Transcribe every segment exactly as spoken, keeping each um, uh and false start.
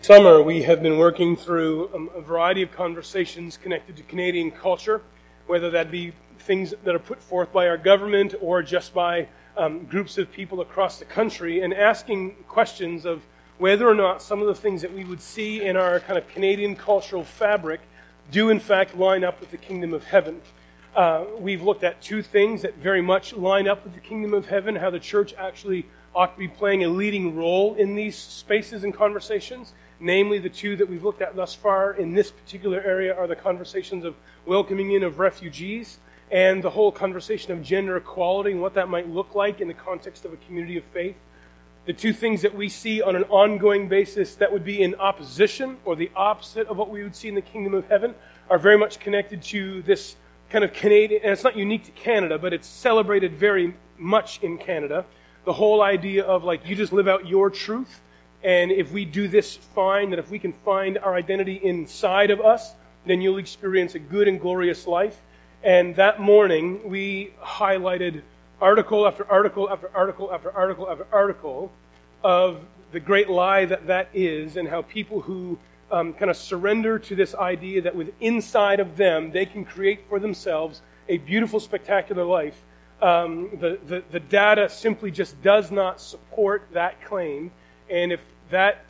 Summer, we have been working through um, a variety of conversations connected to Canadian culture, whether that be things that are put forth by our government or just by um, groups of people across the country, and asking questions of whether or not some of the things that we would see in our kind of Canadian cultural fabric do in fact line up with the kingdom of heaven. Uh, we've looked at two things that very much line up with the kingdom of heaven, how the church actually ought to be playing a leading role in these spaces and conversations. Namely, the two that we've looked at thus far in this particular area are the conversations of welcoming in of refugees and the whole conversation of gender equality and what that might look like in the context of a community of faith. The two things that we see on an ongoing basis that would be in opposition or the opposite of what we would see in the kingdom of heaven are very much connected to this kind of Canadian, and it's not unique to Canada, but it's celebrated very much in Canada. The whole idea of like, you just live out your truth. And if we do this fine, that if we can find our identity inside of us, then you'll experience a good and glorious life. And that morning, we highlighted article after article after article after article after article of the great lie that that is, and how people who um, kind of surrender to this idea that with inside of them, they can create for themselves a beautiful, spectacular life. Um, the, the, the data simply just does not support that claim. And if that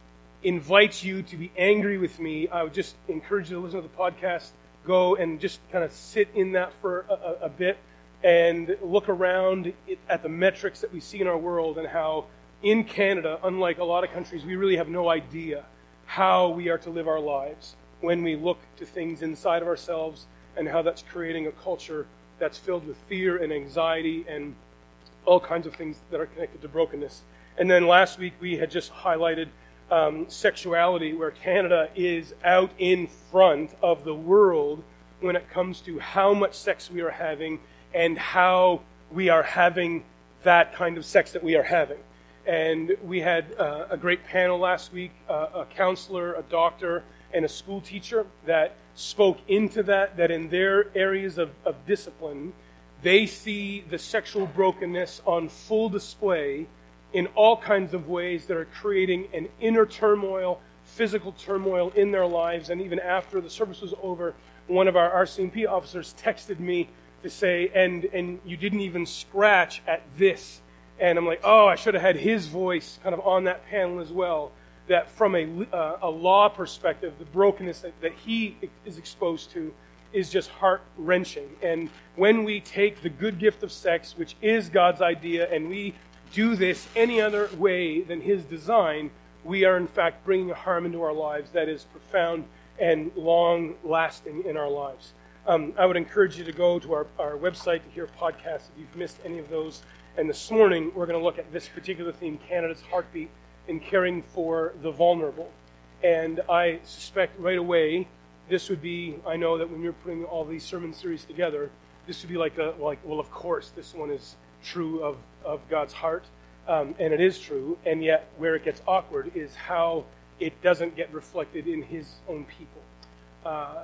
invites you to be angry with me, I would just encourage you to listen to the podcast, go and just kind of sit in that for a, a bit and look around at the metrics that we see in our world and how in Canada, unlike a lot of countries, we really have no idea how we are to live our lives when we look to things inside of ourselves and how that's creating a culture that's filled with fear and anxiety and all kinds of things that are connected to brokenness. And then last week we had just highlighted um, sexuality, where Canada is out in front of the world when it comes to how much sex we are having and how we are having that kind of sex that we are having. And we had uh, a great panel last week, uh, a counselor, a doctor, and a school teacher that spoke into that, that in their areas of, of discipline, they see the sexual brokenness on full display in all kinds of ways that are creating an inner turmoil, physical turmoil in their lives. And even after the service was over, one of our R C M P officers texted me to say, and and you didn't even scratch at this. And I'm like, oh, I should have had his voice kind of on that panel as well. That from a, uh, a law perspective, the brokenness that, that he is exposed to is just heart-wrenching. And when we take the good gift of sex, which is God's idea, and we do this any other way than his design, we are in fact bringing a harm into our lives that is profound and long-lasting in our lives. Um, I would encourage you to go to our, our website to hear podcasts if you've missed any of those. And this morning, we're going to look at this particular theme, Canada's heartbeat in caring for the vulnerable. And I suspect right away, this would be, I know that when you're putting all these sermon series together, this would be like, a, like well, of course, this one is true of, of God's heart, um, and it is true, and yet where it gets awkward is how it doesn't get reflected in his own people, uh,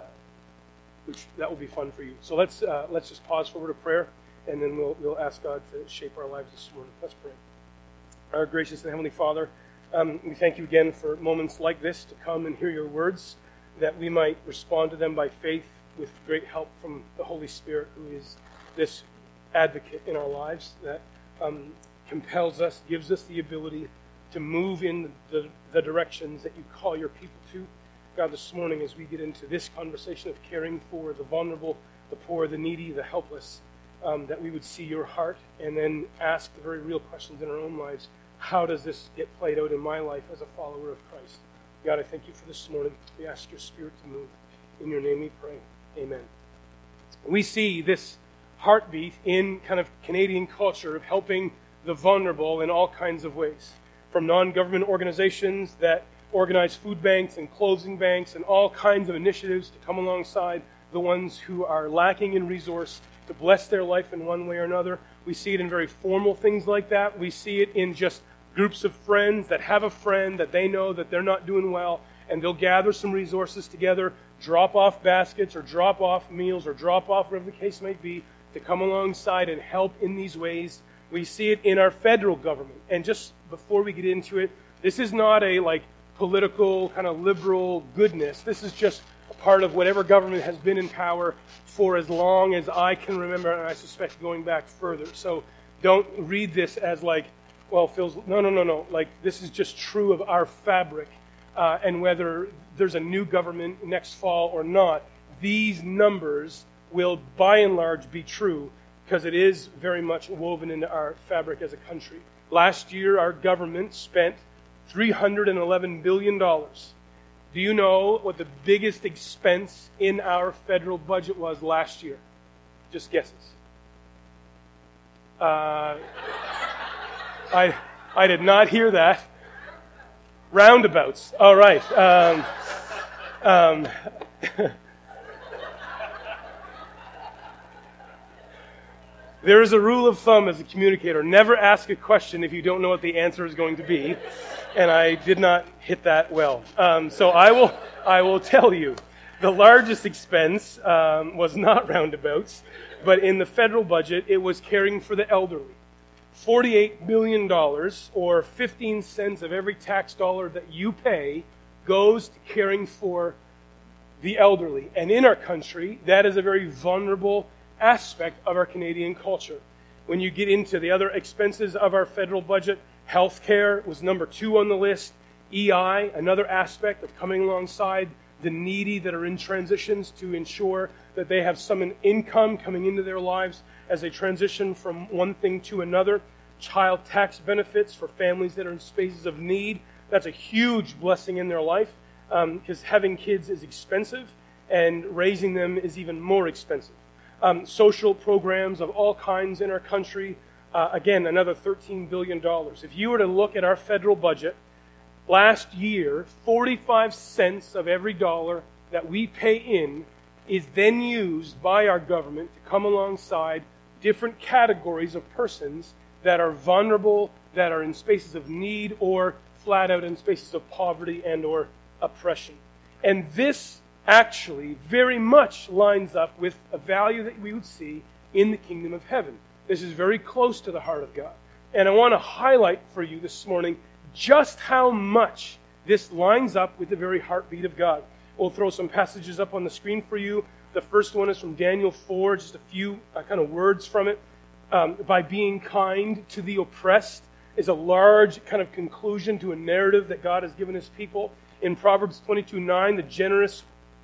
which that will be fun for you. So let's uh, let's just pause for a word of prayer, and then we'll we'll ask God to shape our lives this morning. Let's pray. Our gracious and Heavenly Father, um, we thank you again for moments like this to come and hear your words, that we might respond to them by faith with great help from the Holy Spirit, who is this advocate in our lives that um, compels us, gives us the ability to move in the, the directions that you call your people to. God, this morning as we get into this conversation of caring for the vulnerable, the poor, the needy, the helpless, um, that we would see your heart and then ask the very real questions in our own lives. How does this get played out in my life as a follower of Christ? God, I thank you for this morning. We ask your Spirit to move. In your name we pray. Amen. We see this heartbeat in kind of Canadian culture of helping the vulnerable in all kinds of ways. From non-government organizations that organize food banks and clothing banks and all kinds of initiatives to come alongside the ones who are lacking in resource to bless their life in one way or another. We see it in very formal things like that. We see it in just groups of friends that have a friend that they know that they're not doing well, and they'll gather some resources together, drop off baskets or drop off meals or drop off whatever the case may be, to come alongside and help in these ways. We see it in our federal government. And just before we get into it, this is not a like political, kind of liberal goodness. This is just a part of whatever government has been in power for as long as I can remember, and I suspect going back further. So don't read this as like, well, Phil's, no, no, no, no. Like, this is just true of our fabric. Uh, and whether there's a new government next fall or not, these numbers will by and large be true because it is very much woven into our fabric as a country. Last year, our government spent three hundred eleven billion dollars. Do you know what the biggest expense in our federal budget was last year? Just guesses. Uh, I I did not hear that. Roundabouts. All right. Um, um, there is a rule of thumb as a communicator. Never ask a question if you don't know what the answer is going to be. And I did not hit that well. Um, so I will I will tell you. The largest expense um, was not roundabouts, but in the federal budget, it was caring for the elderly. forty-eight billion dollars, or fifteen cents of every tax dollar that you pay, goes to caring for the elderly. And in our country, that is a very vulnerable aspect of our Canadian culture. When you get into the other expenses of our federal budget, healthcare was number two on the list. E I, another aspect of coming alongside the needy that are in transitions to ensure that they have some income coming into their lives as they transition from one thing to another. Child tax benefits for families that are in spaces of need. That's a huge blessing in their life because um, having kids is expensive and raising them is even more expensive. Um, social programs of all kinds in our country. Uh, again, another thirteen billion dollars. If you were to look at our federal budget, last year, forty-five cents of every dollar that we pay in is then used by our government to come alongside different categories of persons that are vulnerable, that are in spaces of need, or flat out in spaces of poverty and or oppression. And this actually very much lines up with a value that we would see in the kingdom of heaven. This is very close to the heart of God. And I want to highlight for you this morning just how much this lines up with the very heartbeat of God. We'll throw some passages up on the screen for you. The first one is from Daniel four, just a few uh, kind of words from it. Um, by being kind to the oppressed is a large kind of conclusion to a narrative that God has given his people. In Proverbs twenty-two nine, the generous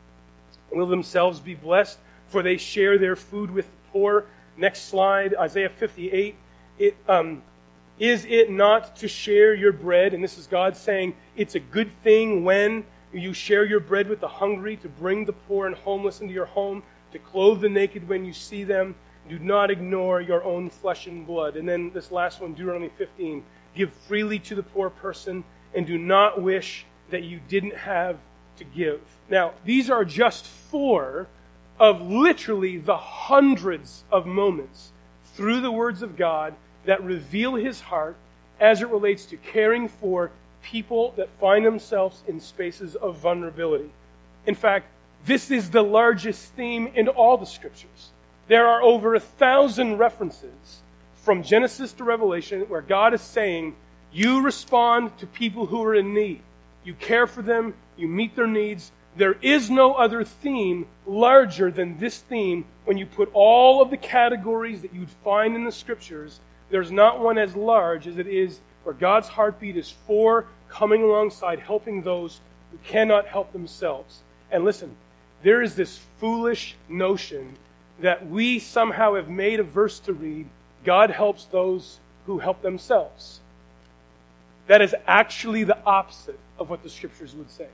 will themselves be blessed, for they share their food with the poor. Next slide, Isaiah fifty-eight. It, um, is it not to share your bread? And this is God saying it's a good thing when you share your bread with the hungry, to bring the poor and homeless into your home, to clothe the naked when you see them. Do not ignore your own flesh and blood. And then this last one, Deuteronomy fifteen. Give freely to the poor person, and do not wish that you didn't have to give. Now, these are just four of literally the hundreds of moments through the words of God that reveal his heart as it relates to caring for people that find themselves in spaces of vulnerability. In fact, this is the largest theme in all the scriptures. There are over a thousand references from Genesis to Revelation where God is saying, you respond to people who are in need. You care for them, you meet their needs. There is no other theme larger than this theme. When you put all of the categories that you'd find in the scriptures, there's not one as large as it is where God's heartbeat is for coming alongside, helping those who cannot help themselves. And listen, there is this foolish notion that we somehow have made a verse to read, God helps those who help themselves. That is actually the opposite of what the scriptures would say.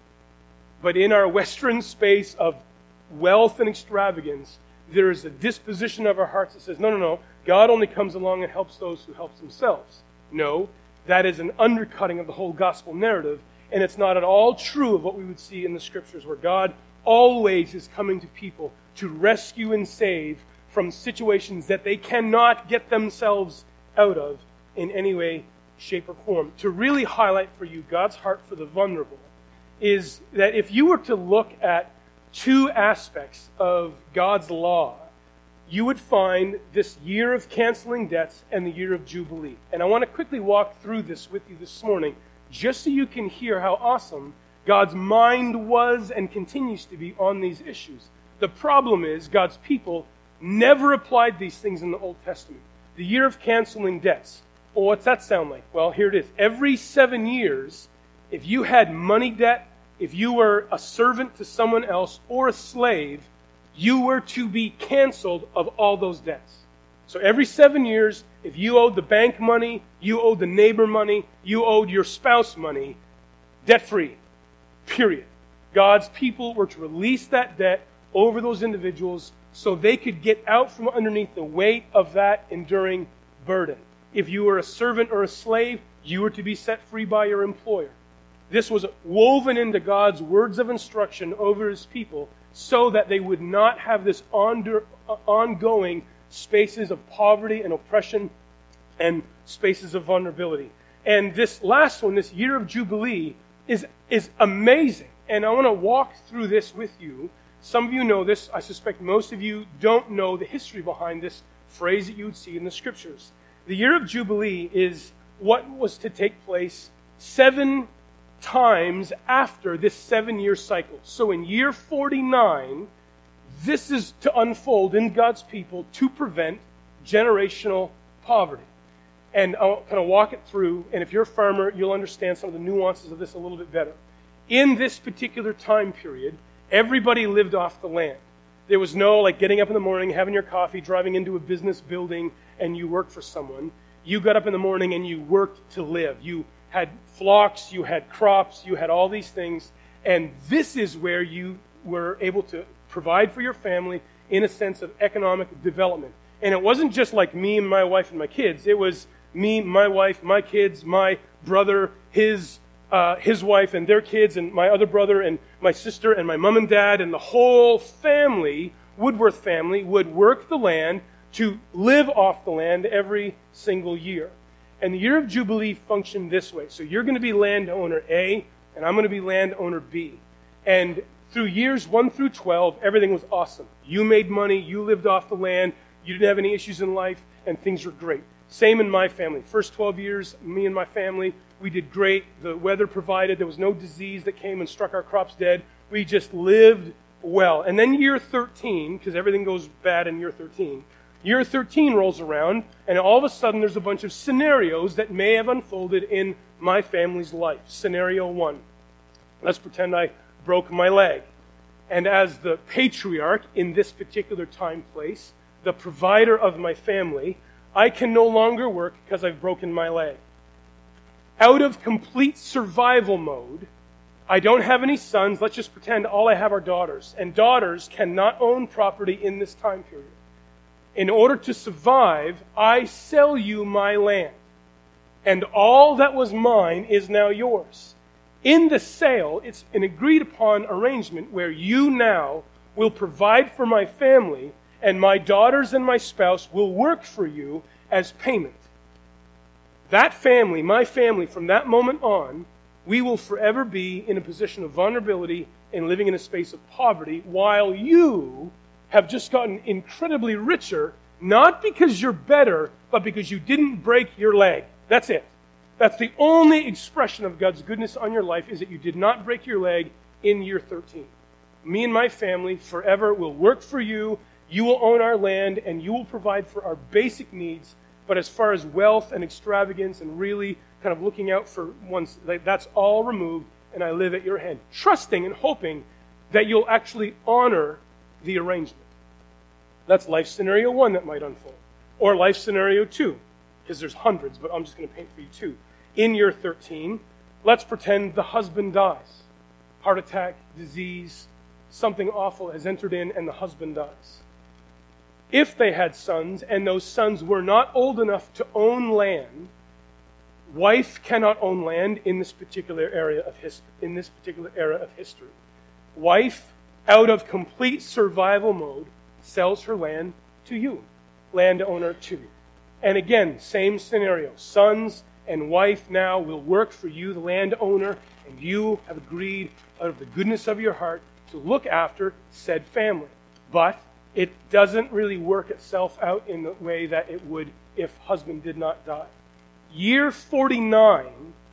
But in our Western space of wealth and extravagance, there is a disposition of our hearts that says, no, no, no, God only comes along and helps those who help themselves. No, that is an undercutting of the whole gospel narrative, and it's not at all true of what we would see in the scriptures, where God always is coming to people to rescue and save from situations that they cannot get themselves out of in any way, shape, or form. To really highlight for you God's heart for the vulnerable is that if you were to look at two aspects of God's law, you would find this year of canceling debts and the year of Jubilee. And I want to quickly walk through this with you this morning just so you can hear how awesome God's mind was and continues to be on these issues. The problem is God's people never applied these things in the Old Testament. The year of canceling debts. Well, what's that sound like? Well, here it is. Every seven years, if you had money debt, if you were a servant to someone else or a slave, you were to be canceled of all those debts. So every seven years, if you owed the bank money, you owed the neighbor money, you owed your spouse money, debt-free. Period. God's people were to release that debt over those individuals so they could get out from underneath the weight of that enduring burden. If you were a servant or a slave, you were to be set free by your employer. This was woven into God's words of instruction over His people so that they would not have this onder, uh, ongoing spaces of poverty and oppression and spaces of vulnerability. And this last one, this year of Jubilee, is, is amazing. And I want to walk through this with you. Some of you know this. I suspect most of you don't know the history behind this phrase that you would see in the Scriptures. The year of Jubilee is what was to take place seven times after this seven-year cycle. So in year forty-nine, this is to unfold in God's people to prevent generational poverty. And I'll kind of walk it through, and if you're a farmer, you'll understand some of the nuances of this a little bit better. In this particular time period, everybody lived off the land. There was no like getting up in the morning, having your coffee, driving into a business building, and you worked for someone. You got up in the morning and you worked to live. You had flocks, you had crops, you had all these things, and this is where you were able to provide for your family in a sense of economic development. And it wasn't just like me and my wife and my kids. It was me, my wife, my kids, my brother, his uh, his wife and their kids, and my other brother and my sister and my mom and dad, and the whole family, Woodworth family, would work the land to live off the land every single year. And the year of Jubilee functioned this way. So you're going to be landowner A, and I'm going to be landowner B. And through years one through twelve, everything was awesome. You made money, you lived off the land, you didn't have any issues in life, and things were great. Same in my family. First twelve years, me and my family, we did great. The weather provided. There was no disease that came and struck our crops dead. We just lived well. And then year thirteen, because everything goes bad in year thirteen, year thirteen rolls around, and all of a sudden there's a bunch of scenarios that may have unfolded in my family's life. Scenario one. Let's pretend I broke my leg. And as the patriarch in this particular time place, the provider of my family, I can no longer work because I've broken my leg. Out of complete survival mode, I don't have any sons. Let's just pretend all I have are daughters. And daughters cannot own property in this time period. In order to survive, I sell you my land. And all that was mine is now yours. In the sale, it's an agreed upon arrangement where you now will provide for my family, and my daughters and my spouse will work for you as payment. That family, my family, from that moment on, we will forever be in a position of vulnerability and living in a space of poverty, while you have just gotten incredibly richer, not because you're better, but because you didn't break your leg. That's it. That's the only expression of God's goodness on your life, is that you did not break your leg in year thirteen. Me and my family forever will work for you. You will own our land, and you will provide for our basic needs. But as far as wealth and extravagance and really kind of looking out for one's, that's all removed, and I live at your hand, trusting and hoping that you'll actually honor the arrangement. That's life scenario one that might unfold. Or life scenario two, because there's hundreds, but I'm just going to paint for you two. In year thirteen, let's pretend the husband dies. Heart attack, disease, something awful has entered in, and the husband dies. If they had sons, and those sons were not old enough to own land, wife cannot own land in this particular area of history. In this particular era of history, wife, out of complete survival mode, sells her land to you, landowner two. And again, same scenario. Sons and wife now will work for you, the landowner, and you have agreed out of the goodness of your heart to look after said family. But it doesn't really work itself out in the way that it would if husband did not die. Year forty-nine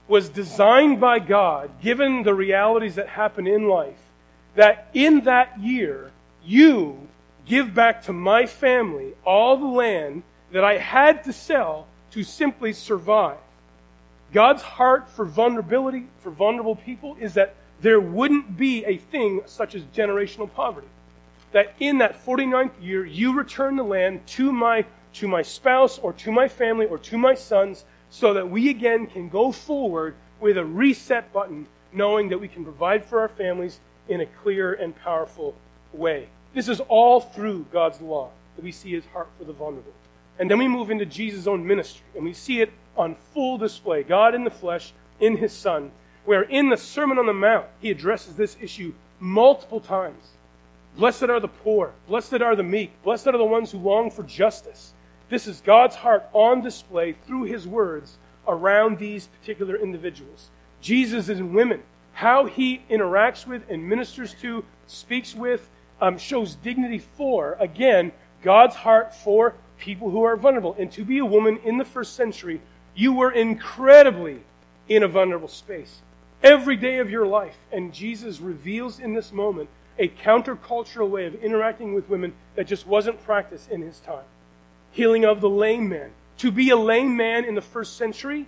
was designed by God, given the realities that happen in life, that in that year, you give back to my family all the land that I had to sell to simply survive. God's heart for vulnerability, for vulnerable people, is that there wouldn't be a thing such as generational poverty. That in that forty-ninth year, you return the land to my, to my spouse or to my family or to my sons, so that we again can go forward with a reset button, knowing that we can provide for our families in a clear and powerful way. This is all through God's law that we see his heart for the vulnerable. And then we move into Jesus' own ministry, and we see it on full display. God in the flesh, in his Son, where in the Sermon on the Mount, he addresses this issue multiple times. Blessed are the poor. Blessed are the meek. Blessed are the ones who long for justice. This is God's heart on display through his words around these particular individuals. Jesus is in women. How he interacts with and ministers to, speaks with, um, shows dignity for, again, God's heart for people who are vulnerable. And to be a woman in the first century, you were incredibly in a vulnerable space every day of your life. And Jesus reveals in this moment a countercultural way of interacting with women that just wasn't practiced in his time. Healing of the lame man. To be a lame man in the first century,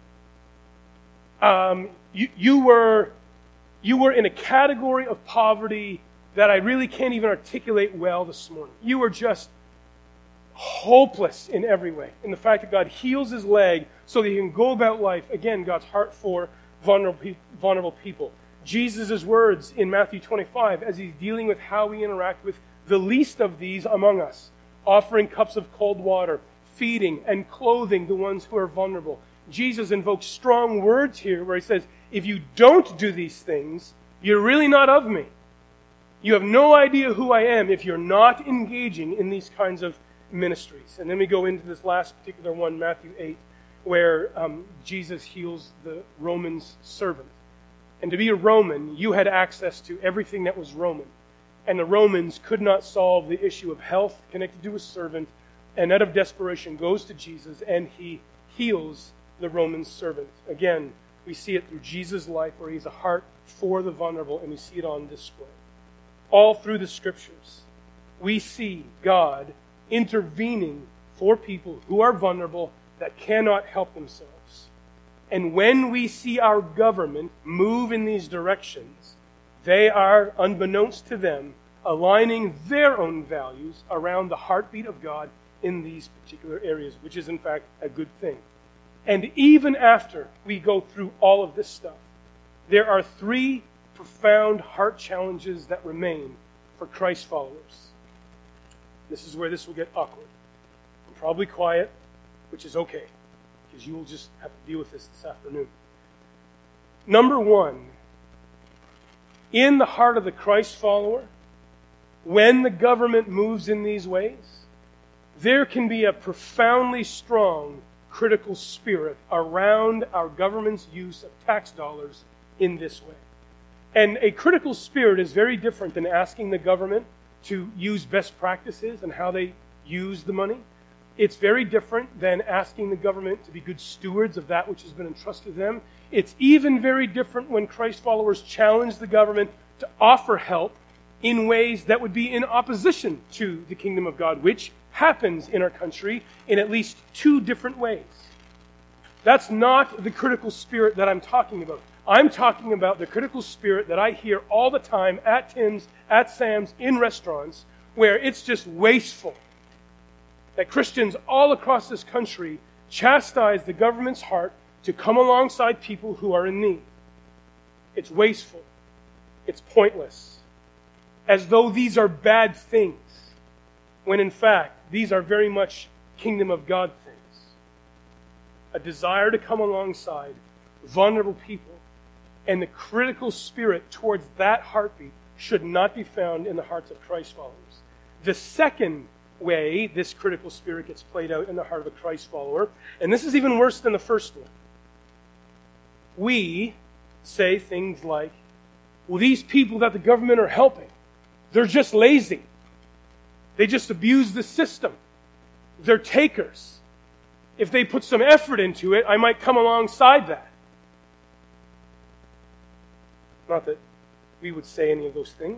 um, you, you were you were in a category of poverty that I really can't even articulate well this morning. You were just hopeless in every way. And the fact that God heals his leg so that he can go about life, again, God's heart for vulnerable, pe- vulnerable people. Jesus' words in Matthew twenty-five as he's dealing with how we interact with the least of these among us, offering cups of cold water, feeding and clothing the ones who are vulnerable. Jesus invokes strong words here where he says, if you don't do these things, you're really not of me. You have no idea who I am if you're not engaging in these kinds of ministries. And then we go into this last particular one, Matthew eight, where um, Jesus heals the Roman's servant. And to be a Roman, you had access to everything that was Roman. And the Romans could not solve the issue of health connected to a servant, and out of desperation goes to Jesus, and he heals the Roman servant. Again, we see it through Jesus' life, where he's a heart for the vulnerable, and we see it on display. All through the Scriptures, we see God intervening for people who are vulnerable that cannot help themselves. And when we see our government move in these directions, they are, unbeknownst to them, aligning their own values around the heartbeat of God in these particular areas, which is in fact a good thing. And even after we go through all of this stuff, there are three profound heart challenges that remain for Christ followers. This is where this will get awkward. I'm probably quiet, which is okay, because you will just have to deal with this this afternoon. Number one, in the heart of the Christ follower, when the government moves in these ways, there can be a profoundly strong critical spirit around our government's use of tax dollars in this way. And a critical spirit is very different than asking the government to use best practices and how they use the money. It's very different than asking the government to be good stewards of that which has been entrusted to them. It's even very different when Christ followers challenge the government to offer help in ways that would be in opposition to the kingdom of God, which happens in our country in at least two different ways. That's not the critical spirit that I'm talking about. I'm talking about the critical spirit that I hear all the time at Tim's, at Sam's, in restaurants, where it's just wasteful. That Christians all across this country chastise the government's heart to come alongside people who are in need. It's wasteful. It's pointless. As though these are bad things, when in fact, these are very much kingdom of God things. A desire to come alongside vulnerable people, and the critical spirit towards that heartbeat should not be found in the hearts of Christ followers. The second way this critical spirit gets played out in the heart of a Christ follower, and this is even worse than the first one. We say things like, well, these people that the government are helping, they're just lazy. They just abuse the system. They're takers. If they put some effort into it, I might come alongside that. Not that we would say any of those things.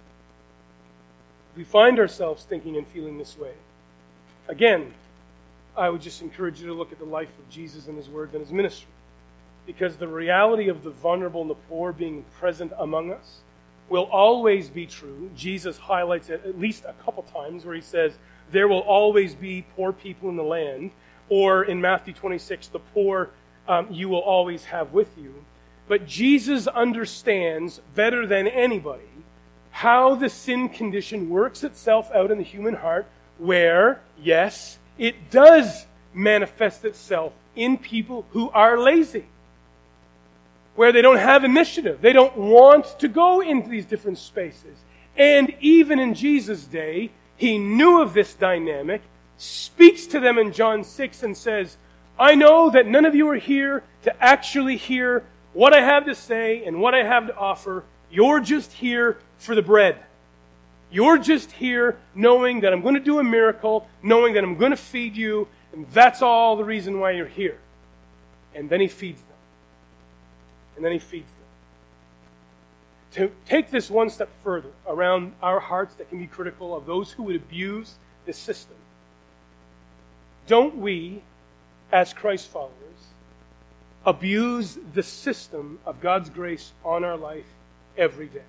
If we find ourselves thinking and feeling this way, again, I would just encourage you to look at the life of Jesus and his words and his ministry. Because the reality of the vulnerable and the poor being present among us will always be true. Jesus highlights it at least a couple times where he says, there will always be poor people in the land. Or in Matthew twenty-six, the poor um, you will always have with you. But Jesus understands better than anybody how the sin condition works itself out in the human heart, where, yes, it does manifest itself in people who are lazy, where they don't have initiative. They don't want to go into these different spaces. And even in Jesus' day, he knew of this dynamic, speaks to them in John six and says, I know that none of you are here to actually hear what I have to say and what I have to offer. You're just here for the bread. You're just here knowing that I'm going to do a miracle, knowing that I'm going to feed you, and that's all the reason why you're here. And then he feeds them. And then he feeds them. To take this one step further around our hearts that can be critical of those who would abuse this system, don't we, as Christ followers, abuse the system of God's grace on our life every day?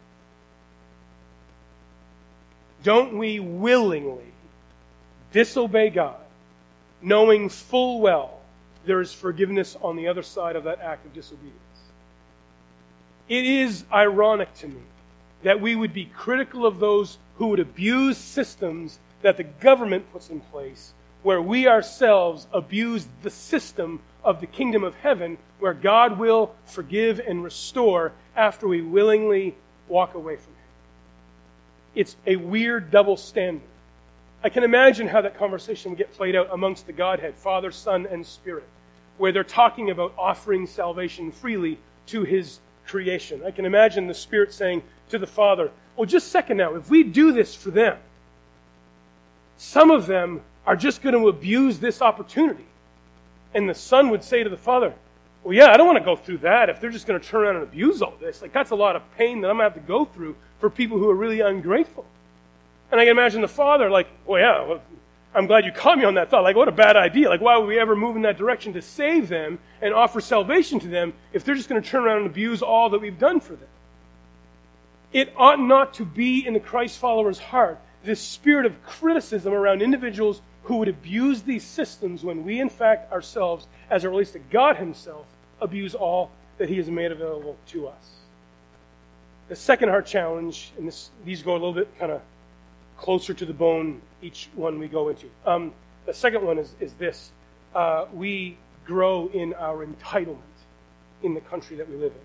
Don't we willingly disobey God, knowing full well there is forgiveness on the other side of that act of disobedience? It is ironic to me that we would be critical of those who would abuse systems that the government puts in place, where we ourselves abuse the system of the kingdom of heaven, where God will forgive and restore after we willingly walk away from him. It's a weird double standard. I can imagine how that conversation would get played out amongst the Godhead, Father, Son, and Spirit, where they're talking about offering salvation freely to his creation. I can imagine the Spirit saying to the Father, well, just a second now, if we do this for them, some of them are just going to abuse this opportunity. And the Son would say to the Father, well, yeah, I don't want to go through that if they're just going to turn around and abuse all this. Like, that's a lot of pain that I'm going to have to go through for people who are really ungrateful. And I can imagine the Father like, well, yeah, well, I'm glad you caught me on that thought. Like, what a bad idea. Like, why would we ever move in that direction to save them and offer salvation to them if they're just going to turn around and abuse all that we've done for them? It ought not to be in the Christ follower's heart this spirit of criticism around individuals who would abuse these systems when we, in fact, ourselves, as it relates to God himself, abuse all that he has made available to us. The second heart challenge, and this, these go a little bit kind of closer to the bone, each one we go into. Um, the second one is, is this. Uh, we grow in our entitlement in the country that we live in.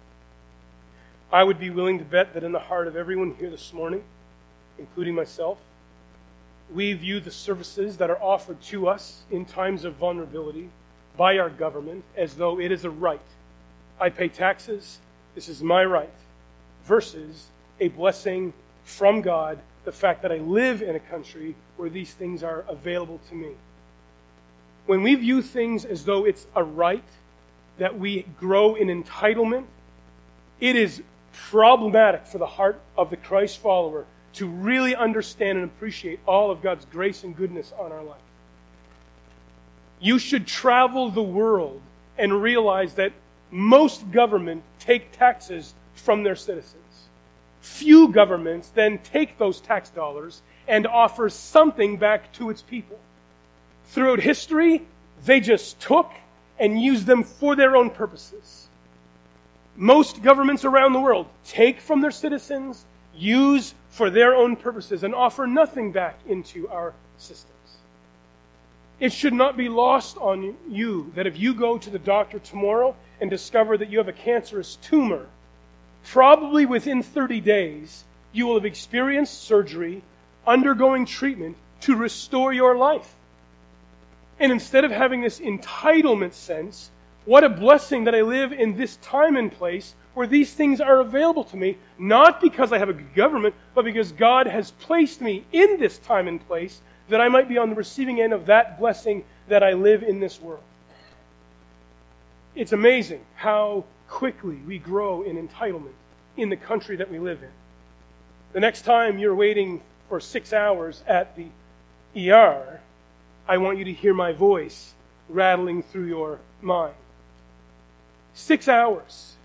I would be willing to bet that in the heart of everyone here this morning, including myself, we view the services that are offered to us in times of vulnerability by our government as though it is a right. I pay taxes, this is my right, versus a blessing from God, the fact that I live in a country where these things are available to me. When we view things as though it's a right, that we grow in entitlement, it is problematic for the heart of the Christ follower to really understand and appreciate all of God's grace and goodness on our life. You should travel the world and realize that most governments take taxes from their citizens. Few governments then take those tax dollars and offer something back to its people. Throughout history, they just took and used them for their own purposes. Most governments around the world take from their citizens, use for their own purposes, and offer nothing back into our systems. It should not be lost on you that if you go to the doctor tomorrow and discover that you have a cancerous tumor, probably within thirty days, you will have experienced surgery, undergoing treatment to restore your life. And instead of having this entitlement sense, what a blessing that I live in this time and place where these things are available to me, not because I have a good government, but because God has placed me in this time and place that I might be on the receiving end of that blessing that I live in this world. It's amazing how quickly we grow in entitlement in the country that we live in. The next time you're waiting for six hours at the E R, I want you to hear my voice rattling through your mind. Six hours.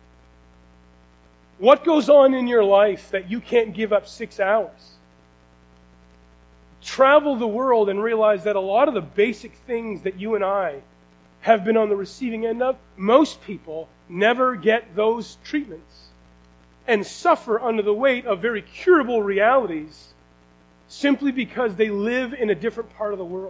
What goes on in your life that you can't give up six hours? Travel the world and realize that a lot of the basic things that you and I have been on the receiving end of, most people never get those treatments and suffer under the weight of very curable realities simply because they live in a different part of the world.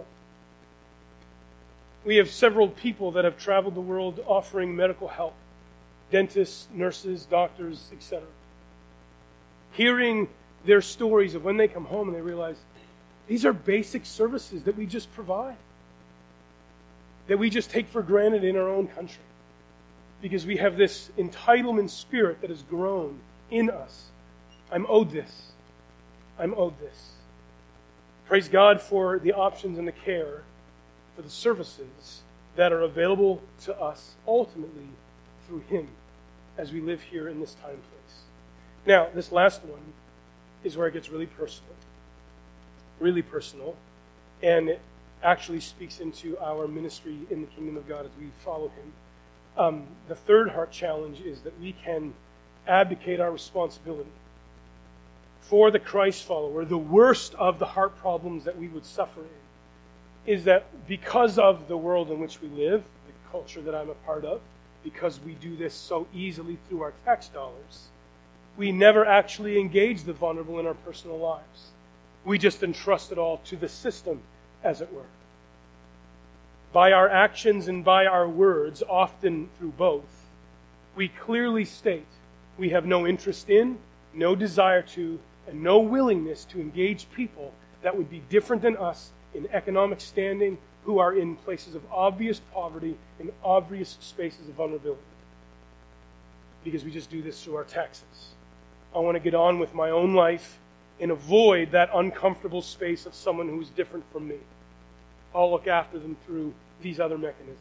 We have several people that have traveled the world offering medical help. Dentists, nurses, doctors, et cetera. Hearing their stories of when they come home and they realize these are basic services that we just provide, that we just take for granted in our own country, because we have this entitlement spirit that has grown in us. I'm owed this. I'm owed this. Praise God for the options and the care, for the services that are available to us ultimately through Him as we live here in this time and place. Now, this last one is where it gets really personal. Really personal. And it actually speaks into our ministry in the kingdom of God as we follow Him. Um, the third heart challenge is that we can abdicate our responsibility for the Christ follower. The worst of the heart problems that we would suffer in is that because of the world in which we live, the culture that I'm a part of, because we do this so easily through our tax dollars, we never actually engage the vulnerable in our personal lives. We just entrust it all to the system, as it were. By our actions and by our words, often through both, we clearly state we have no interest in, no desire to, and no willingness to engage people that would be different than us in economic standing, who are in places of obvious poverty and obvious spaces of vulnerability. Because we just do this through our taxes. I want to get on with my own life and avoid that uncomfortable space of someone who's different from me. I'll look after them through these other mechanisms.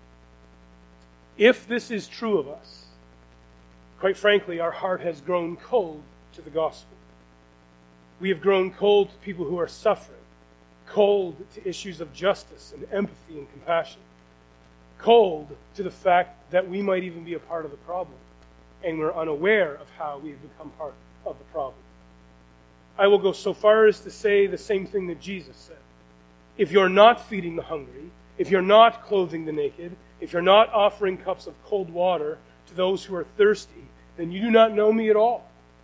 If this is true of us, quite frankly, our heart has grown cold to the gospel. We have grown cold to people who are suffering, cold to issues of justice and empathy and compassion, cold to the fact that we might even be a part of the problem, and we're unaware of how we have become part of the problem. I will go so far as to say the same thing that Jesus said. If you're not feeding the hungry, if you're not clothing the naked, if you're not offering cups of cold water to those who are thirsty, then you do not know me at all.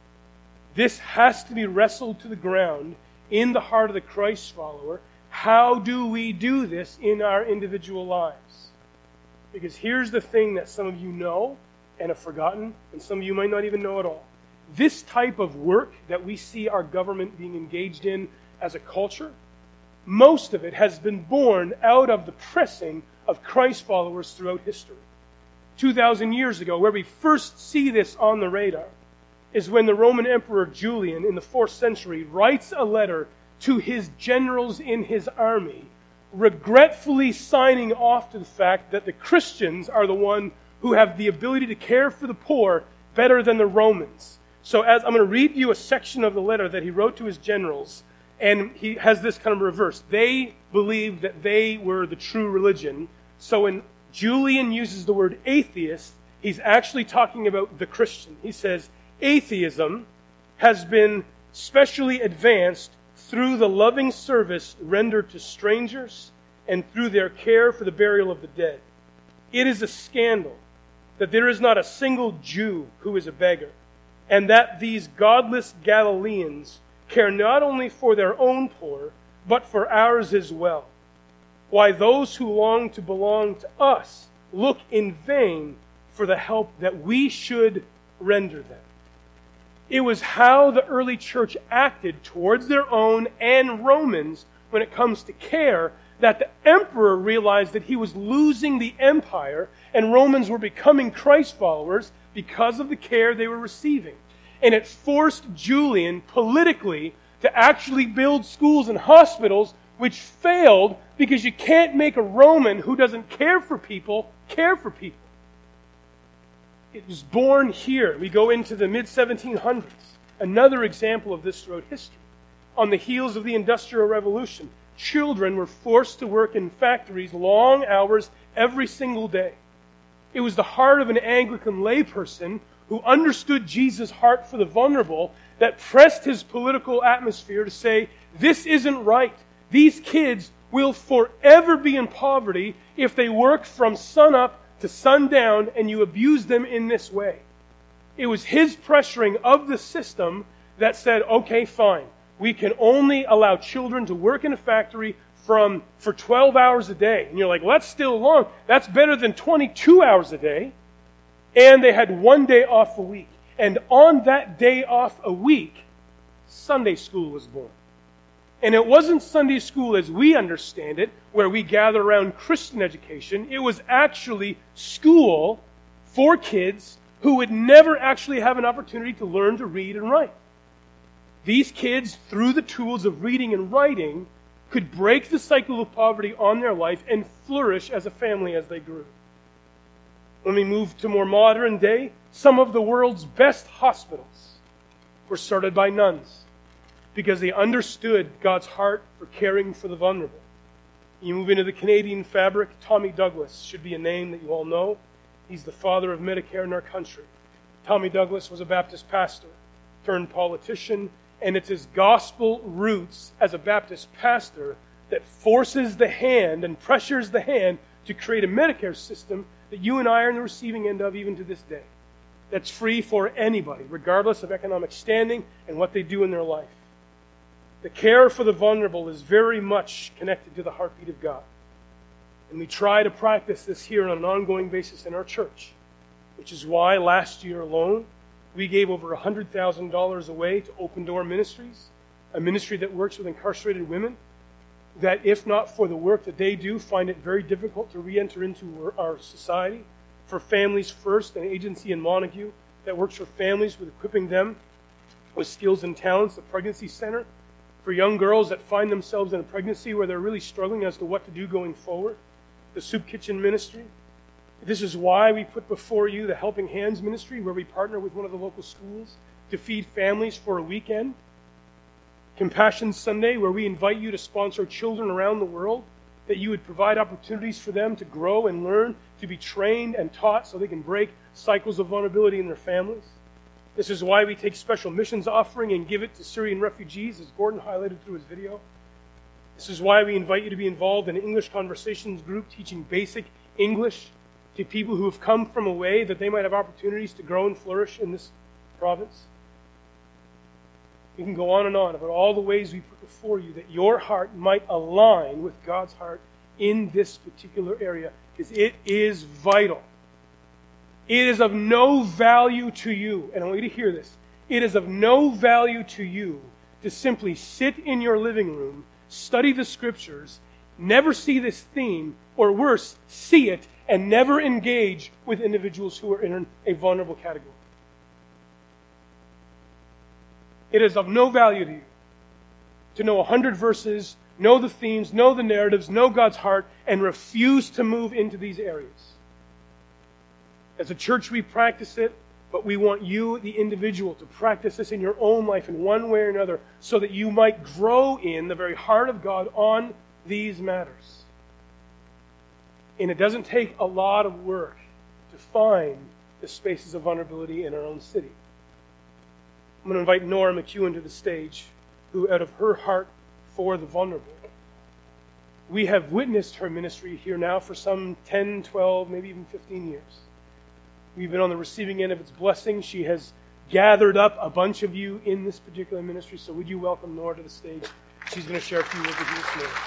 This has to be wrestled to the ground in the heart of the Christ follower. How do we do this in our individual lives? Because here's the thing that some of you know and have forgotten, and some of you might not even know at all. This type of work that we see our government being engaged in as a culture, most of it has been born out of the pressing of Christ followers throughout history. two thousand years ago, where we first see this on the radar, is when the Roman Emperor Julian in the fourth century writes a letter to his generals in his army, regretfully signing off to the fact that the Christians are the one who have the ability to care for the poor better than the Romans. So as I'm going to read you a section of the letter that he wrote to his generals, and he has this kind of reverse. They believed that they were the true religion. So when Julian uses the word atheist, he's actually talking about the Christian. He says, atheism has been specially advanced through the loving service rendered to strangers and through their care for the burial of the dead. It is a scandal that there is not a single Jew who is a beggar, and that these godless Galileans care not only for their own poor, but for ours as well. Why those who long to belong to us look in vain for the help that we should render them. It was how the early church acted towards their own and Romans when it comes to care that the emperor realized that he was losing the empire and Romans were becoming Christ followers because of the care they were receiving. And it forced Julian politically to actually build schools and hospitals, which failed because you can't make a Roman who doesn't care for people care for people. It was born here. We go into the mid seventeen hundreds. Another example of this throughout history. On the heels of the Industrial Revolution, children were forced to work in factories long hours every single day. It was the heart of an Anglican layperson who understood Jesus' heart for the vulnerable that pressed his political atmosphere to say, this isn't right. These kids will forever be in poverty if they work from sunup to sundown and you abuse them in this way. It was his pressuring of the system that said, okay, fine. We can only allow children to work in a factory from for twelve hours a day. And you're like, well, that's still long. That's better than twenty-two hours a day. And they had one day off a week. And on that day off a week, Sunday school was born. And it wasn't Sunday school as we understand it, where we gather around Christian education. It was actually school for kids who would never actually have an opportunity to learn to read and write. These kids, through the tools of reading and writing, could break the cycle of poverty on their life and flourish as a family as they grew. When we move to more modern day, some of the world's best hospitals were started by nuns because they understood God's heart for caring for the vulnerable. You move into the Canadian fabric, Tommy Douglas should be a name that you all know. He's the father of Medicare in our country. Tommy Douglas was a Baptist pastor turned politician, and it's his gospel roots as a Baptist pastor that forces the hand and pressures the hand to create a Medicare system that you and I are in the receiving end of even to this day. That's free for anybody, regardless of economic standing and what they do in their life. The care for the vulnerable is very much connected to the heartbeat of God. And we try to practice this here on an ongoing basis in our church, which is why last year alone, we gave over one hundred thousand dollars away to Open Door Ministries, a ministry that works with incarcerated women that, if not for the work that they do, find it very difficult to re-enter into our society. For Families First, an agency in Montague that works for families with equipping them with skills and talents, the Pregnancy Center, for young girls that find themselves in a pregnancy where they're really struggling as to what to do going forward, the Soup Kitchen Ministry. This is why we put before you the Helping Hands Ministry, where we partner with one of the local schools to feed families for a weekend. Compassion Sunday, where we invite you to sponsor children around the world, that you would provide opportunities for them to grow and learn, to be trained and taught so they can break cycles of vulnerability in their families. This is why we take special missions offering and give it to Syrian refugees, as Gordon highlighted through his video. This is why we invite you to be involved in an English conversations group teaching basic English to people who have come from away that they might have opportunities to grow and flourish in this province. We can go on and on about all the ways we put before you that your heart might align with God's heart in this particular area, because it is vital. It is of no value to you, and I want you to hear this. It is of no value to you to simply sit in your living room, study the Scriptures, never see this theme, or worse, see it, and never engage with individuals who are in a vulnerable category. It is of no value to you to know a hundred verses, know the themes, know the narratives, know God's heart, and refuse to move into these areas. As a church, we practice it, but we want you, the individual, to practice this in your own life in one way or another so that you might grow in the very heart of God on these matters. And it doesn't take a lot of work to find the spaces of vulnerability in our own city. I'm going to invite Nora McEwen to the stage, who, out of her heart for the vulnerable, we have witnessed her ministry here now for some ten, twelve, maybe even fifteen years. We've been on the receiving end of its blessing. She has gathered up a bunch of you in this particular ministry, so would you welcome Nora to the stage? She's going to share a few words with you this morning.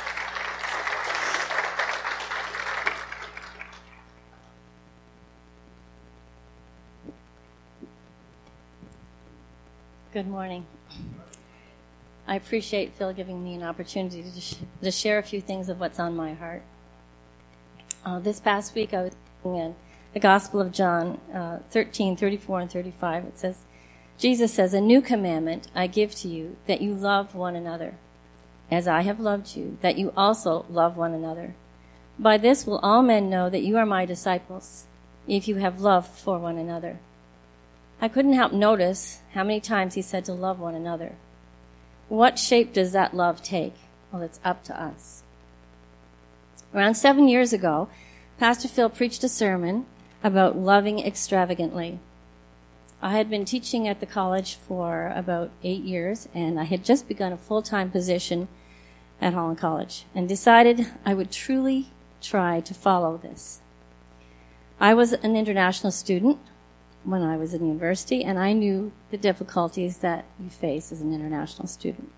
Good morning. I appreciate Phil giving me an opportunity to, sh- to share a few things of what's on my heart. Uh, this past week I was in the Gospel of John uh, thirteen, thirty-four and thirty-five. It says, Jesus says, "A new commandment I give to you, that you love one another. As I have loved you, that you also love one another. By this will all men know that you are my disciples, if you have love for one another. I couldn't help notice how many times he said to love one another. What shape does that love take? Well, it's up to us. Around seven years ago, Pastor Phil preached a sermon about loving extravagantly. I had been teaching at the college for about eight years, and I had just begun a full-time position at Holland College and decided I would truly try to follow this. I was an international student when I was in university, and I knew the difficulties that you face as an international student.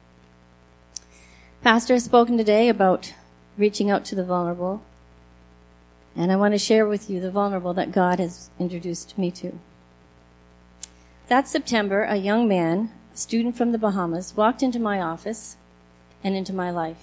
Pastor has spoken today about reaching out to the vulnerable, and I want to share with you the vulnerable that God has introduced me to. That September, a young man, a student from the Bahamas, walked into my office and into my life.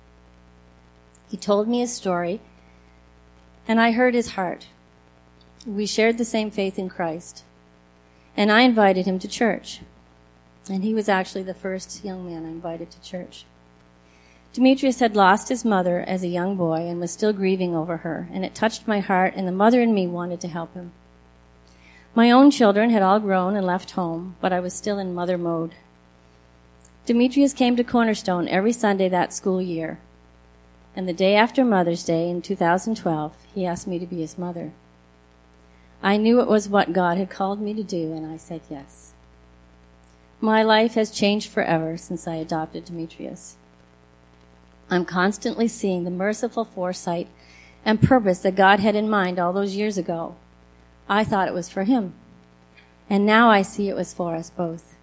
He told me his story, and I heard his heart. We shared the same faith in Christ, and I invited him to church. And he was actually the first young man I invited to church. Demetrius had lost his mother as a young boy and was still grieving over her, and it touched my heart, and the mother in me wanted to help him. My own children had all grown and left home, but I was still in mother mode. Demetrius came to Cornerstone every Sunday that school year, and the day after Mother's Day in two thousand twelve, he asked me to be his mother. I knew it was what God had called me to do, and I said yes. My life has changed forever since I adopted Demetrius. I'm constantly seeing the merciful foresight and purpose that God had in mind all those years ago. I thought it was for him, and now I see it was for us both.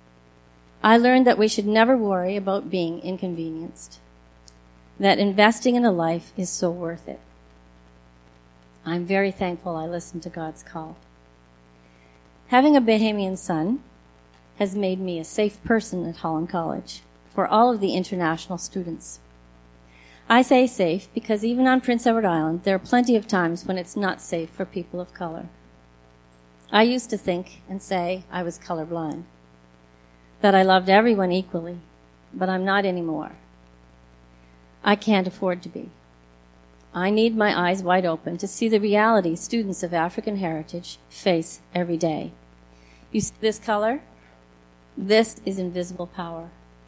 I learned that we should never worry about being inconvenienced, that investing in a life is so worth it. I'm very thankful I listened to God's call. Having a Bahamian son has made me a safe person at Holland College for all of the international students. I say safe because even on Prince Edward Island, there are plenty of times when it's not safe for people of color. I used to think and say I was colorblind, that I loved everyone equally, but I'm not anymore. I can't afford to be. I need my eyes wide open to see the reality students of African heritage face every day. You see this color? This is invisible power.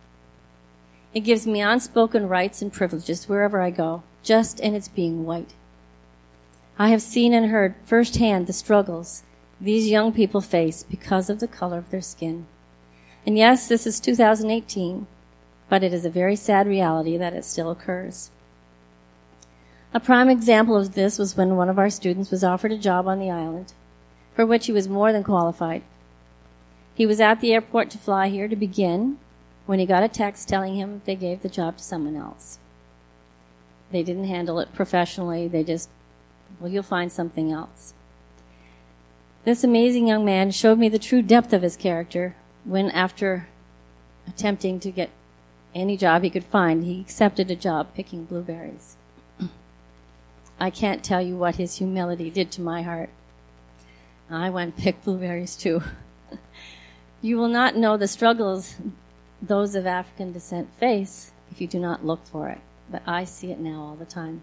It gives me unspoken rights and privileges wherever I go, just in its being white. I have seen and heard firsthand the struggles these young people face because of the color of their skin. And yes, this is two thousand eighteen, but it is a very sad reality that it still occurs. A prime example of this was when one of our students was offered a job on the island, for which he was more than qualified. He was at the airport to fly here to begin when he got a text telling him they gave the job to someone else. They didn't handle it professionally. They just, well, you'll find something else. This amazing young man showed me the true depth of his character when, after attempting to get any job he could find, he accepted a job picking blueberries. I can't tell you what his humility did to my heart. I went and picked blueberries too. You will not know the struggles those of African descent face if you do not look for it, but I see it now all the time.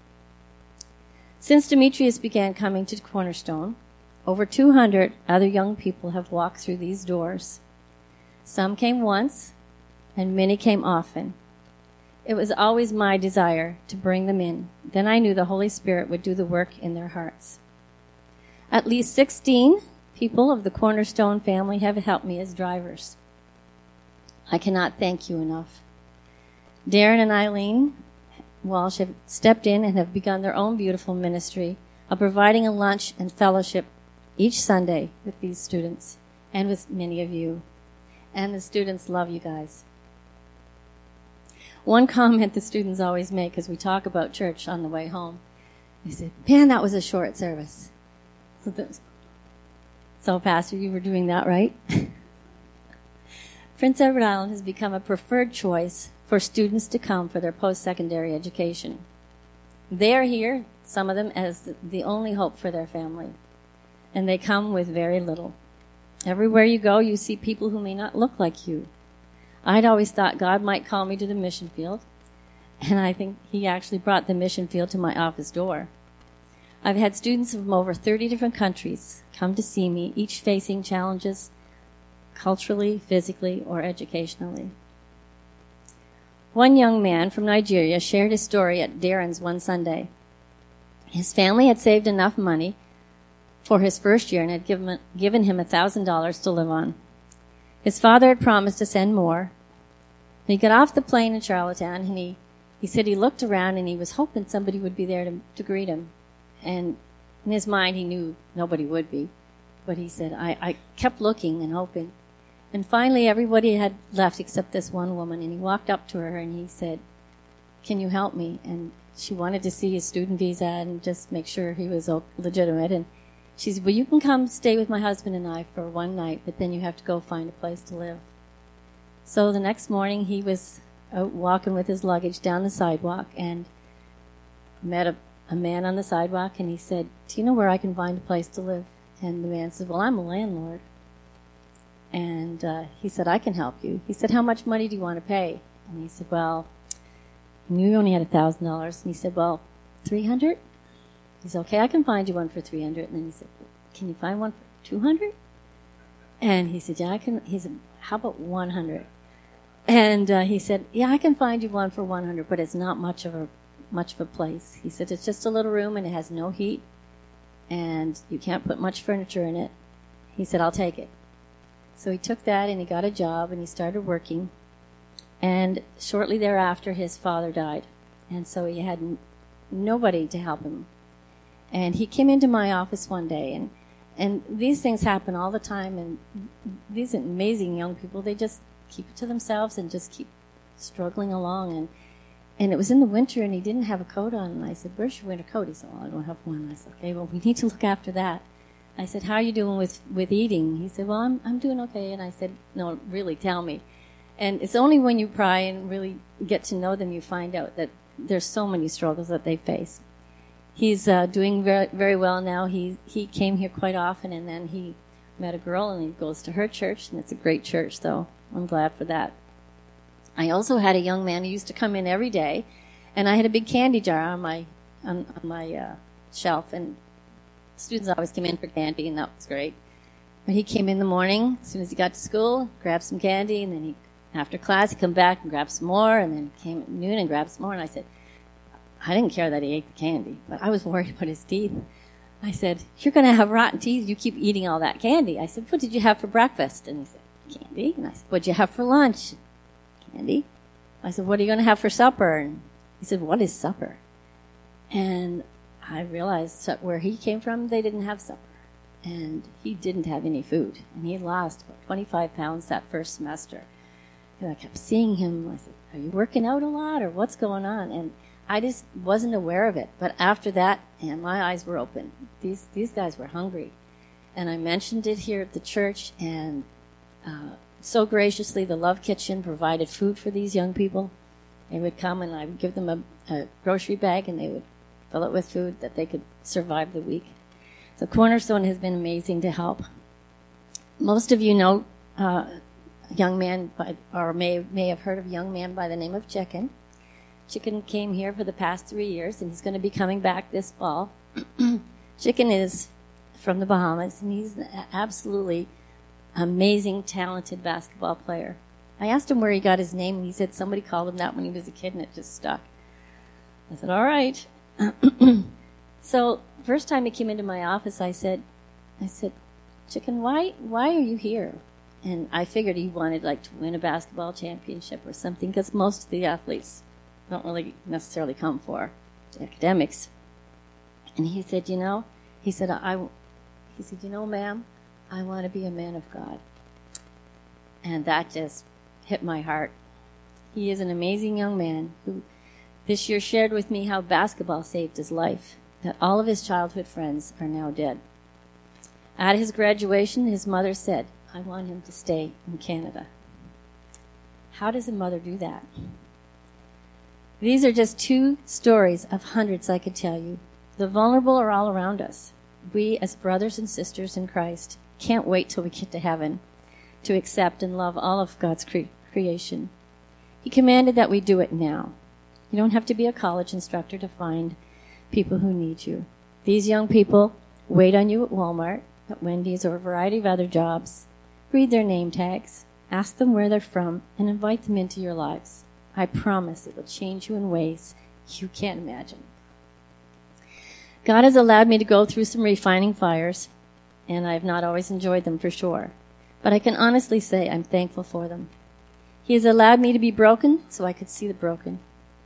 Since Demetrius began coming to Cornerstone, over two hundred other young people have walked through these doors. Some came once, and many came often. It was always my desire to bring them in. Then I knew the Holy Spirit would do the work in their hearts. At least sixteen people of the Cornerstone family have helped me as drivers. I cannot thank you enough. Darren and Eileen Walsh have stepped in and have begun their own beautiful ministry of providing a lunch and fellowship each Sunday with these students and with many of you. And the students love you guys. One comment the students always make as we talk about church on the way home, they say, man, that was a short service. So, this, so Pastor, you were doing that right? Prince Edward Island has become a preferred choice for students to come for their post-secondary education. They are here, some of them, as the only hope for their family, and they come with very little. Everywhere you go, you see people who may not look like you. I'd always thought God might call me to the mission field, and I think he actually brought the mission field to my office door. I've had students from over thirty different countries come to see me, each facing challenges culturally, physically, or educationally. One young man from Nigeria shared his story at Darren's one Sunday. His family had saved enough money for his first year and had given, given him one thousand dollars to live on. His father had promised to send more. He got off the plane in Charlottetown, and he, he said he looked around and he was hoping somebody would be there to, to greet him. And in his mind, he knew nobody would be. But he said, I, I kept looking and hoping. And finally, everybody had left except this one woman. And he walked up to her and he said, can you help me? And she wanted to see his student visa and just make sure he was legitimate. And she said, well, you can come stay with my husband and I for one night, but then you have to go find a place to live. So the next morning, he was out walking with his luggage down the sidewalk and met a a man on the sidewalk, and he said, do you know where I can find a place to live? And the man said, well, I'm a landlord. And uh, he said, I can help you. He said, how much money do you want to pay? And he said, well, I knew you only had one thousand dollars. And he said, well, three hundred dollars? He said, okay, I can find you one for three hundred dollars. And then he said, can you find one for two hundred dollars? And he said, yeah, I can. He said, how about one hundred dollars? And uh, he said, yeah, I can find you one for one hundred dollars, but it's not much of a much of a place. He said, it's just a little room and it has no heat and you can't put much furniture in it. He said, I'll take it. So he took that and he got a job and he started working. And shortly thereafter, his father died. And so he had n- nobody to help him. And he came into my office one day, and, and these things happen all the time, and these amazing young people, they just keep it to themselves and just keep struggling along. And And it was in the winter, and he didn't have a coat on. And I said, where's your winter coat? He said, well, I don't have one. I said, okay, well, we need to look after that. I said, how are you doing with, with eating? He said, well, I'm I'm doing okay. And I said, no, really, tell me. And it's only when you pry and really get to know them you find out that there's so many struggles that they face. He's uh, doing very, very well now. He, he came here quite often, and then he met a girl, and he goes to her church, and it's a great church, so I'm glad for that. I also had a young man who used to come in every day, and I had a big candy jar on my on, on my uh, shelf, and students always came in for candy, and that was great. But he came in the morning, as soon as he got to school, grabbed some candy, and then he, after class, he'd come back and grab some more, and then came at noon and grabbed some more. And I said, I didn't care that he ate the candy, but I was worried about his teeth. I said, you're going to have rotten teeth. You keep eating all that candy. I said, what did you have for breakfast? And he said, candy. And I said, what did you have for lunch? Candy. I said, what are you going to have for supper? And he said, what is supper? And I realized that where he came from, they didn't have supper. And he didn't have any food. And he lost about twenty-five pounds that first semester. And I kept seeing him. I said, are you working out a lot, or what's going on? And I just wasn't aware of it. But after that, and my eyes were open. These these guys were hungry. And I mentioned it here at the church, and uh, so graciously the Love Kitchen provided food for these young people. They would come, and I would give them a, a grocery bag, and they would fill it with food that they could survive the week. So Cornerstone has been amazing to help. Most of you know uh, a young man, by, or may may have heard of a young man by the name of Chicken. Chicken came here for the past three years, and he's going to be coming back this fall. Chicken is from the Bahamas, and he's an absolutely amazing, talented basketball player. I asked him where he got his name, and he said somebody called him that when he was a kid, and it just stuck. I said, all right. So first time he came into my office, I said, I said, Chicken, why why are you here? And I figured he wanted like to win a basketball championship or something, because most of the athletes don't really necessarily come for academics. And he said, you know, he said, I, he said, you know, ma'am, I want to be a man of God. And that just hit my heart. He is an amazing young man who this year shared with me how basketball saved his life, that all of his childhood friends are now dead. At his graduation, his mother said, I want him to stay in Canada. How does a mother do that? These are just two stories of hundreds I could tell you. The vulnerable are all around us. We, as brothers and sisters in Christ, can't wait till we get to heaven to accept and love all of God's cre- creation. He commanded that we do it now. You don't have to be a college instructor to find people who need you. These young people wait on you at Walmart, at Wendy's, or a variety of other jobs. Read their name tags, ask them where they're from, and invite them into your lives. I promise it will change you in ways you can't imagine. God has allowed me to go through some refining fires, and I have not always enjoyed them for sure. But I can honestly say I'm thankful for them. He has allowed me to be broken so I could see the broken.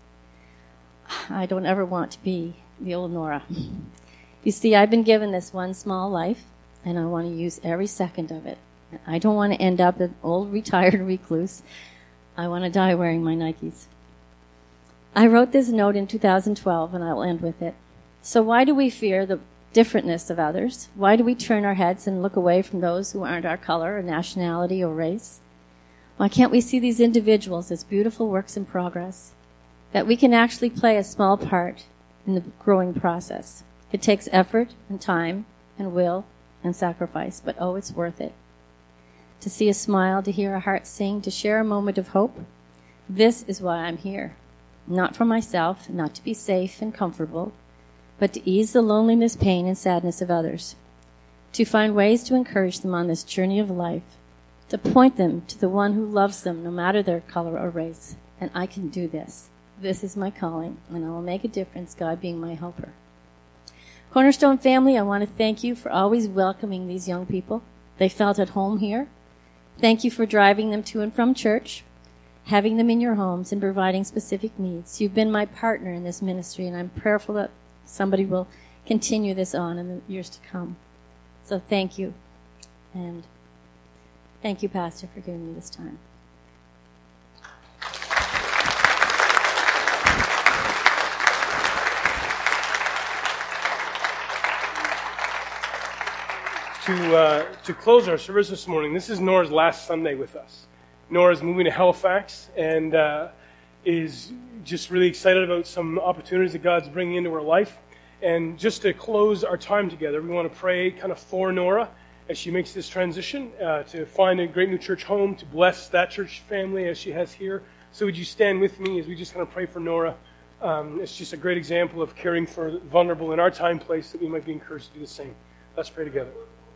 I don't ever want to be the old Nora. You see, I've been given this one small life, and I want to use every second of it. I don't want to end up an old retired recluse. I want to die wearing my Nikes. I wrote this note in two thousand twelve, and I'll end with it. So why do we fear the differentness of others? Why do we turn our heads and look away from those who aren't our color or nationality or race? Why can't we see these individuals as beautiful works in progress? That we can actually play a small part in the growing process. It takes effort and time and will and sacrifice, but oh, it's worth it. To see a smile, to hear a heart sing, to share a moment of hope. This is why I'm here. Not for myself, not to be safe and comfortable, but to ease the loneliness, pain, and sadness of others. To find ways to encourage them on this journey of life. To point them to the one who loves them no matter their color or race. And I can do this. This is my calling, and I will make a difference, God being my helper. Cornerstone family, I want to thank you for always welcoming these young people. They felt at home here. Thank you for driving them to and from church, having them in your homes, and providing specific needs. You've been my partner in this ministry, and I'm prayerful that somebody will continue this on in the years to come. So thank you. And thank you, Pastor, for giving me this time. To, uh, to close our service this morning, this is Nora's last Sunday with us. Nora's moving to Halifax and uh, is just really excited about some opportunities that God's bringing into her life. And just to close our time together, we want to pray kind of for Nora as she makes this transition uh, to find a great new church home, to bless that church family as she has here. So would you stand with me as we just kind of pray for Nora? Um, it's just a great example of caring for the vulnerable in our time place, that we might be encouraged to do the same. Let's pray together.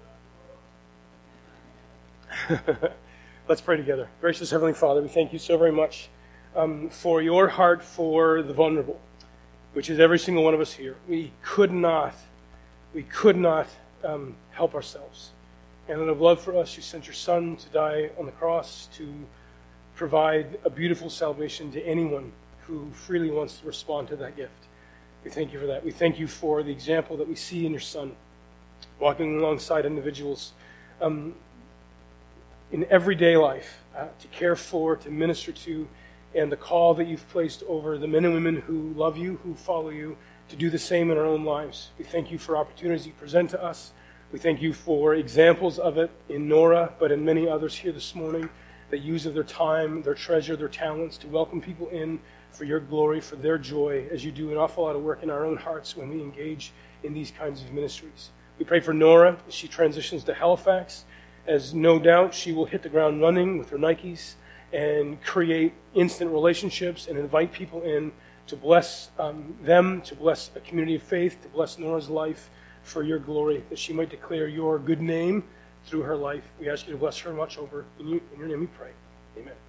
Let's pray together. Gracious Heavenly Father, we thank you so very much um, for your heart for the vulnerable, which is every single one of us here. We could not, we could not um, help ourselves. And out of love for us, you sent your Son to die on the cross to provide a beautiful salvation to anyone who freely wants to respond to that gift. We thank you for that. We thank you for the example that we see in your Son, walking alongside individuals um, in everyday life, uh, to care for, to minister to, and the call that you've placed over the men and women who love you, who follow you, to do the same in our own lives. We thank you for opportunities you present to us. We thank you for examples of it in Nora, but in many others here this morning, that use of their time, their treasure, their talents to welcome people in for your glory, for their joy, as you do an awful lot of work in our own hearts when we engage in these kinds of ministries. We pray for Nora as she transitions to Halifax, as no doubt she will hit the ground running with her Nikes and create instant relationships and invite people in to bless um, them, to bless a community of faith, to bless Nora's life for your glory, that she might declare your good name through her life. We ask you to bless her much over. In, you, in your name we pray. Amen.